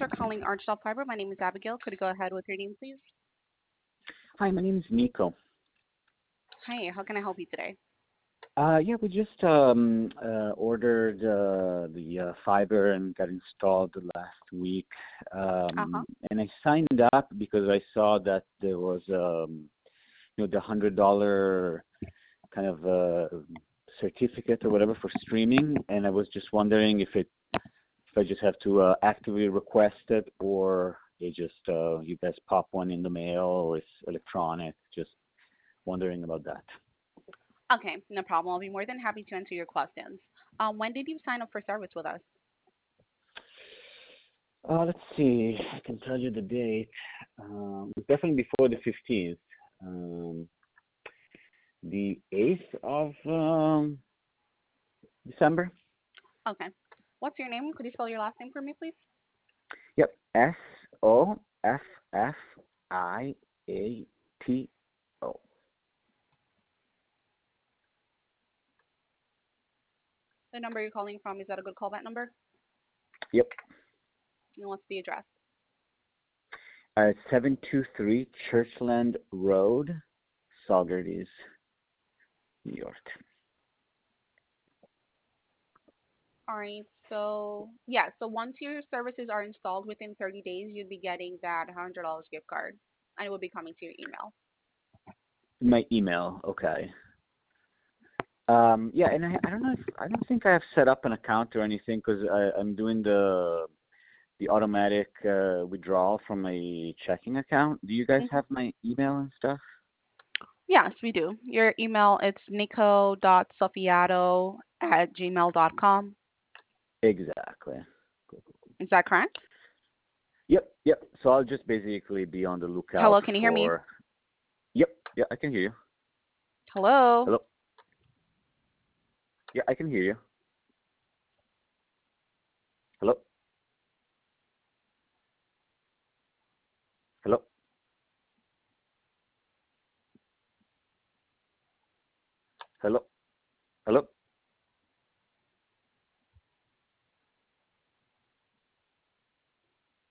for calling Archstop Fiber. My name is Abigail. Could you go ahead with your name, please? Hi, my name is Nico. Hi, how can I help you today? Yeah, we just ordered the fiber and got installed last week. Uh-huh. And I signed up because I saw that there was, the $100 kind of certificate or whatever for streaming, and I was just wondering if I just have to actively request it, or you guys pop one in the mail, or it's electronic. Just wondering about that. Okay, no problem. I'll be more than happy to answer your questions. When did you sign up for service with us? Let's see. I can tell you the date. It's definitely before the 15th. The 8th of December. Okay. What's your name? Could you spell your last name for me, please? Yep. Sofffiato. The number you're calling from, is that a good callback number? Yep. And what's the address? 723 Churchland Road, Saugerties, New York. All right. So, yeah, so once your services are installed within 30 days, you'd be getting that $100 gift card, and it will be coming to your email. My email. Okay. Yeah, and I don't know if I don't think I have set up an account or anything because I'm doing the automatic withdrawal from a checking account. Do you guys Mhm. have my email and stuff? Yes, we do. Your email, it's nico.soffiato@gmail.com. Exactly. Cool, cool, cool. Is that correct? Yep, yep. So I'll just basically be on the lookout Hello, can you hear me? for. Yep, yeah, I can hear you. Hello? Hello. Yeah, I can hear you. Hello. Hello. Hello. Hello.